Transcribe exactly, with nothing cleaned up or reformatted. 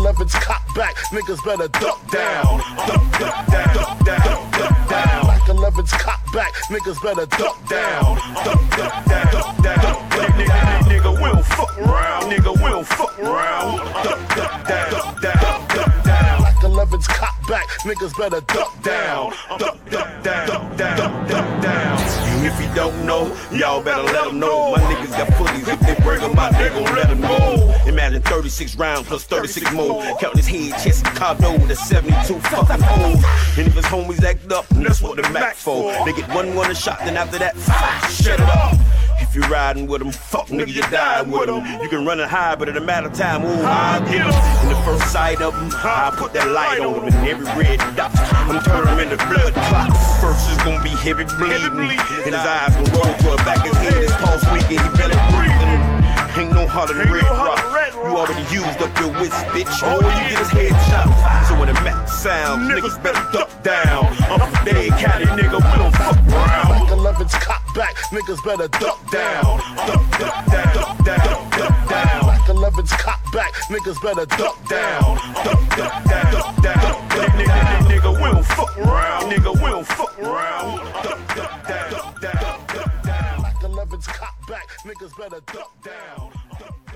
eleven's cocked back, niggas better duck down. Duck, duck down, duck down, duck down. Black eleven's cocked back, niggas better duck down. Duck, duck down, duck down, duck down. Nigga, we don't fuck around. Nigga, we don't fuck around. Duck, duck down, duck down, duck down. Black eleven's cocked back, niggas better duck down. Duck, duck down, duck down, duck down. If you don't know, y'all better let them know. My niggas got footies, if they bring them out, they gon' let them know. Imagine thirty-six rounds plus thirty-six more. Count his head, chest, and cardo with a seventy-two fucking holes. And if his homies act up, that's what the Mac for. They get one one a shot, then after that, five, shut it up. If you riding with them, fuck nigga, you dying with them. You can run it high, but in a matter of time, ooh, I get them. In the first sight of them, I put that light on them. And every red dot, I'm turning them into blood clots. First is gonna be heavy bleeding, and his eyes gonna roll to the back of his head. His pulse weak and he barely breathing. Ain't no harder than Red Rock. You already used up your wits, bitch. All you get is headshot. So when the Mac sounds, niggas better duck down. I'm from Dade County, nigga, we don't fuck around. Black eleven's cocked back, niggas better duck down. Duck, duck down, duck down, duck down. Black eleven's cocked back, niggas better duck down. Duck, duck down, duck down, duck down. Nigga, we don't fuck around. Nigga, we don't fuck around. Duck, duck down, duck down, duck down. Black eleven's cocked back, niggas better duck down.